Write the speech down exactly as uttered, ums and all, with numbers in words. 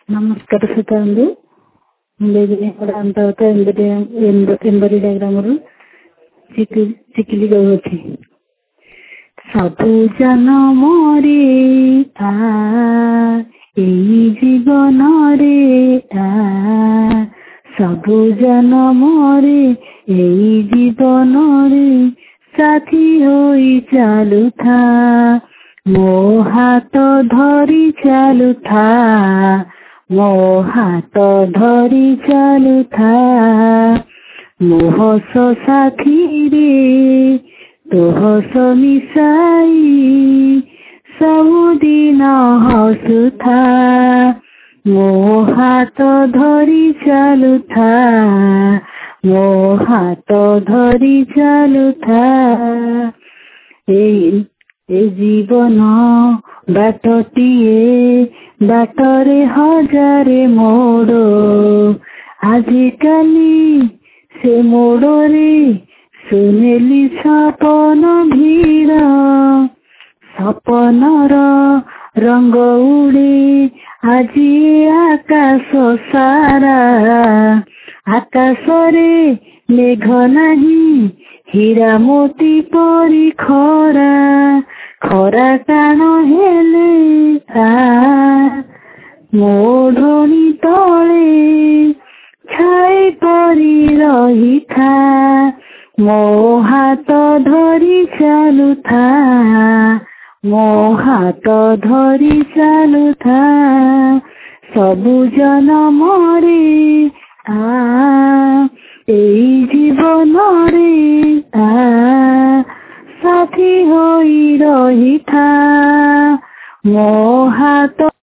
నమస్కారం సీతాందు అంతవరకు ఎంబరి ଡାଇଗ୍ରାମରୁ ଚିକିଲି ଗାଉଅଛି। ସବୁ ଜନମରେ ଆ ଏଇ ଜୀବନରେ ଆ ସବୁ ଜନମରେ ଏଇ ଜୀବନରେ ସାଥୀ ହୋଇ ଚାଲୁଥା, ମୋ ହାତ ଧରି ଚାଲୁଥା, ମୋ ହାତ ଧରି ଚାଲୁଥା। ମୋ ହସ ସାଥିରେ ତୋ ହସ ମିଶାଇ ସବୁଦିନ ହସୁଥା, ମୋ ହାତ ଧରି ଚାଲୁଥା, ମୋ ହାତ ଧରି ଚାଲୁଥା। ଏଇ ଏ ଜୀବନ ବାଟଟିଏ, ବାଟରେ ହଜାରେ ମୋଡ଼, ଆଜିକାଲି ସେ ମୋଡ଼ରେ ସୁନେଲି ସପନ ଭିଡ଼। ସପନର ରଙ୍ଗ ଉଡ଼େ ଆଜି ଆକାଶ ସାରା, ଆକାଶରେ ମେଘ ନାହିଁ, ହୀରା ମୋତି ପରି ଖରା, ଖରା ଟାଣ ହେଲେ ଆ ମୋଢଣି ତଳେ ଛାଇ ପରି ରହିଥା, ମୋ ହାତ ଧରି ଚାଲୁଥା, ମୋ ହାତ ଧରି ଚାଲୁଥା। ସବୁ ଜନମରେ ଆ ଏଇ ଜୀବନରେ ଆ ସାଥୀ ହୋଇ ରହିଥା, ମୋ ହାତ